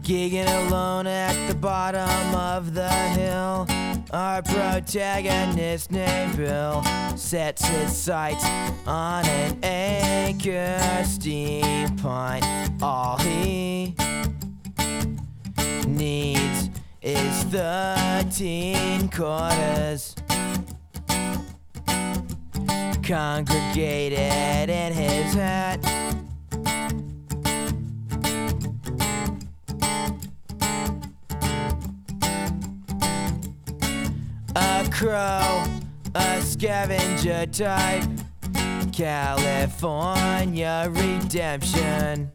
Gigging alone at the bottom of the hill, our protagonist named Bill sets his sights on an acre steam pine. All he needs is 13 quarters congregated in his hat. A crow, a scavenger type, California redemption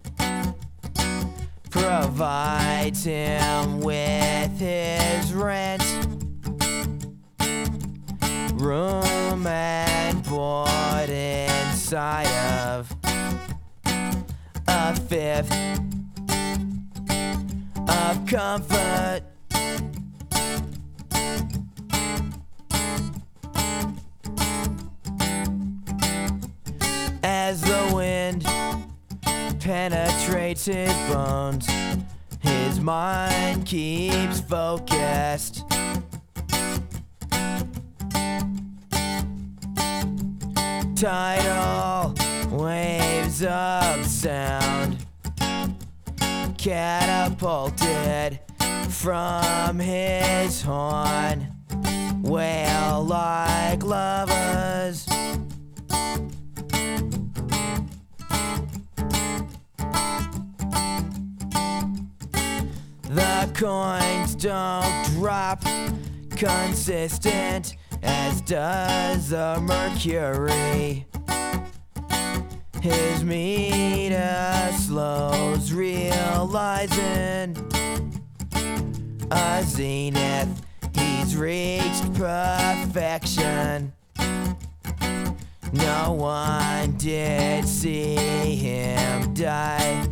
provides him with his rent, room and board inside of a fifth of comfort. As the wind penetrates his bones, his mind keeps focused. Tidal waves of sound catapulted from his horn, wail like lovers. The coins don't drop consistent, as does the mercury. His meter slows, realizing a zenith. He's reached perfection. No one did see him die.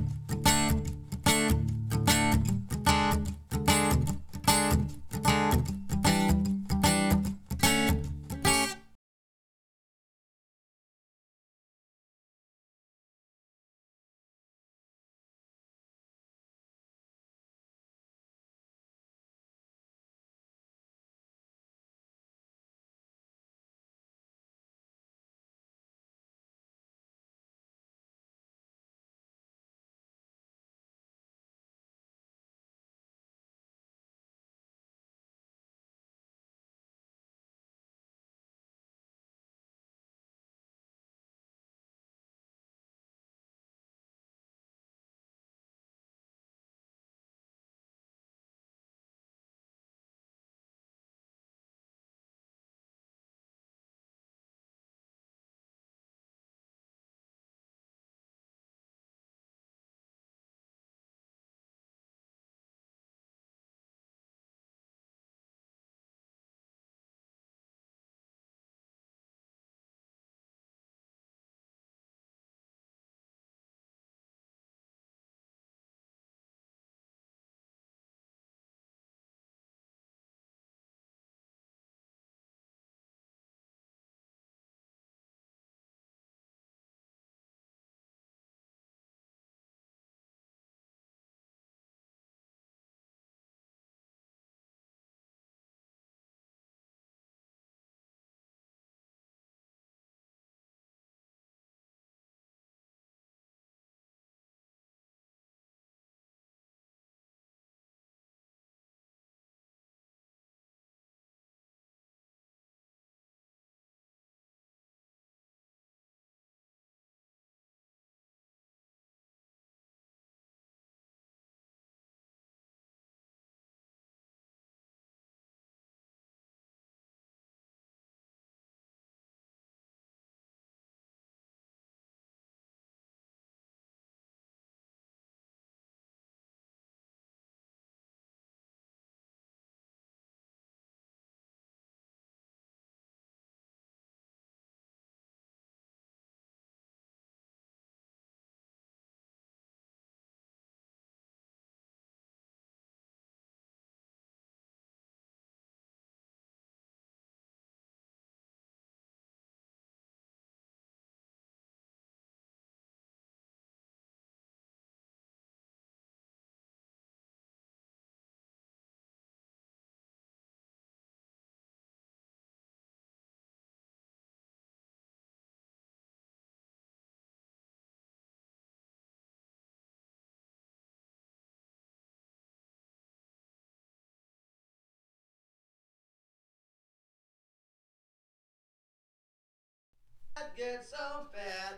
Get so fat.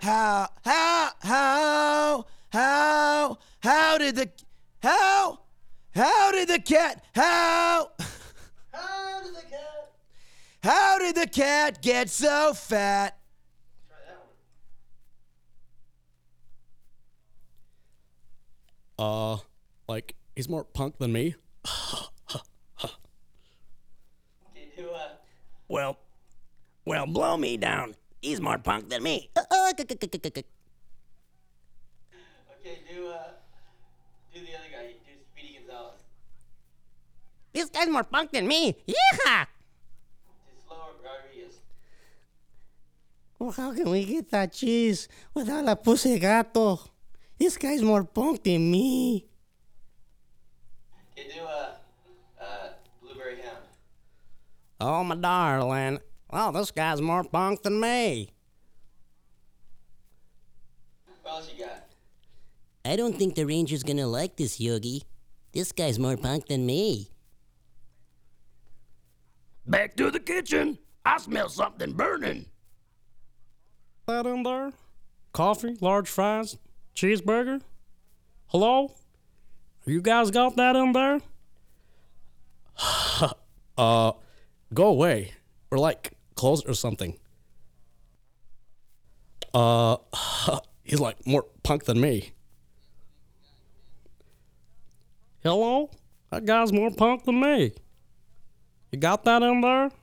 How did the how did the cat how did the cat how did the cat get so fat? Try that one. Like he's more punk than me. Okay, do Well, blow me down. He's more punk than me. okay, do the other guy. Do Speedy Gonzalez. This guy's more punk than me. Yeah. Do slower Rodriguez. Well, how can we get that cheese without a pussy gato? This guy's more punk than me. Okay, do Blueberry Hound. Oh, my darling. Oh, this guy's more punk than me. What else you got? I don't think the ranger's gonna like this, Yogi. This guy's more punk than me. Back to the kitchen. I smell something burning. That in there? Coffee, large fries, cheeseburger? Hello? You guys got that in there? Go away. Or like close or something. He's like more punk than me. Hello? That guy's more punk than me. You got that in there?